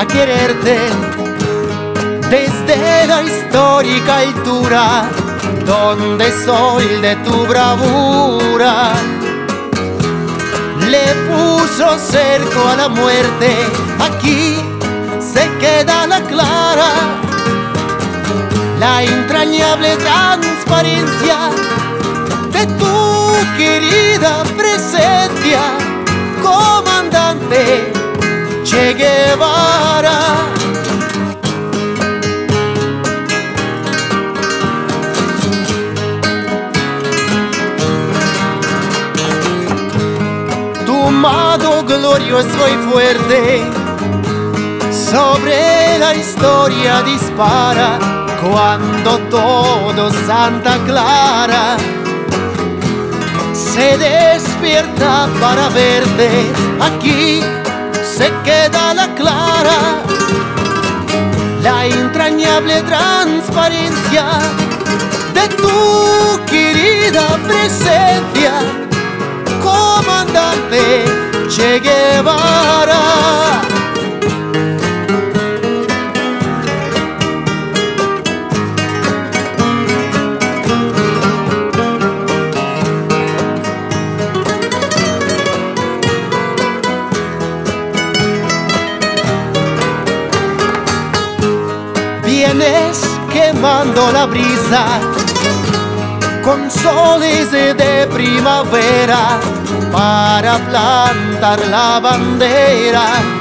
quererte desde la histórica altura donde sol de tu bravura le puso cerco a la muerte. Aquí se queda la clara, la entrañable transparencia de tu querida presencia, comandante Che Guevara. Tu mano glorioso y fuerte sobre la historia dispara, cuando todo Santa Clara se despierta para verte. Aquí se queda la clara, la entrañable transparencia de tu querida presencia, comandante Che Guevara. Vienes quemando la brisa con soles de primavera para plantar la bandera,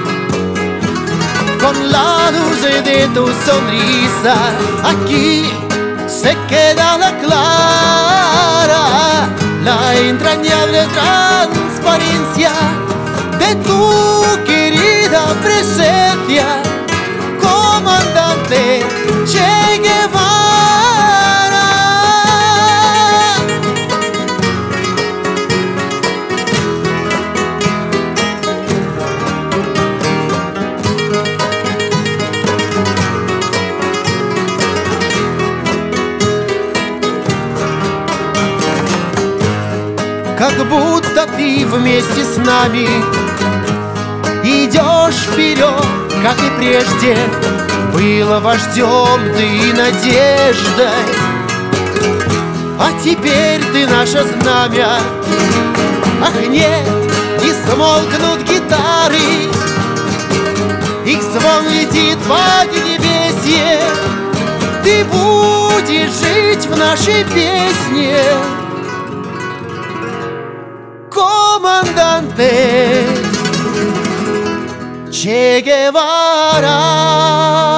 con la luz de tu sonrisa. Aquí se queda la clara, la entrañable transparencia de tu querida presencia, comandante Che Guevara. Как будто ты вместе с нами идешь вперед, как и прежде было вождем ты и надеждой. А теперь ты наше знамя. Ах, нет, не смолкнут гитары, их звон летит в поднебесье. Ты будешь жить в нашей песне, comandante Che Guevara.